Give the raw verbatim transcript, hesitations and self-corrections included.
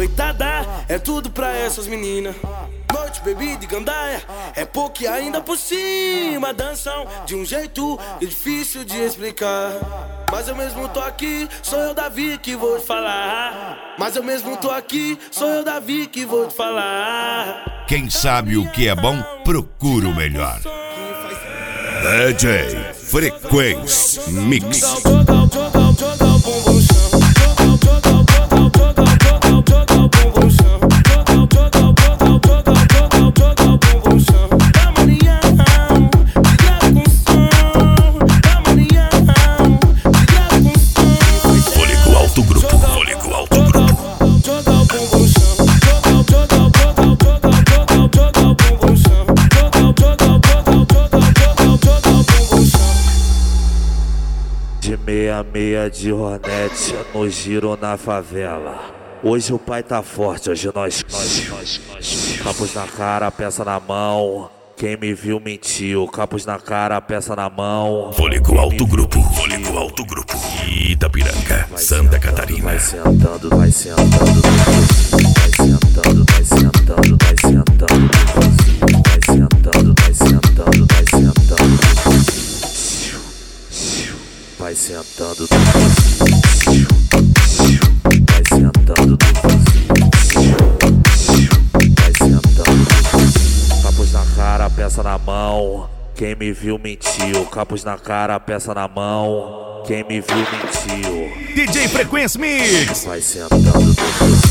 Noitada é tudo pra essas meninas. Noite, bebida e gandaia é pouco e ainda por cima. Dançam de um jeito difícil de explicar. Mas eu mesmo tô aqui, sou eu, Davi, que vou te falar. Mas eu mesmo tô aqui, sou eu, Davi, que vou te falar. Quem sabe o que é bom, procura o melhor. D J Frequência Mix. Fôlego Alto Grupo, Fôlego Alto Grupo. De meia meia de Hornet no giro na favela. Hoje o pai tá forte, hoje nós, nós, nós, nós. Capuz na cara, peça na mão. Quem me viu mentiu, capuz na cara, peça na mão. Fôlego Alto Grupo, Fôlego Alto Grupo. Itapiranga, Santa Catarina. Vai sentando, vai sentando, vai sentando, vai sentando, vai sentando, vai sentando, vai sentando, vai sentando, vai sentando, vai sentando, vai sentando. Capuz na cara, peça na mão. Quem me viu mentiu, capuz na cara, peça na mão. Quem me viu mentiu. D J Frequência Mix. Vai sentando.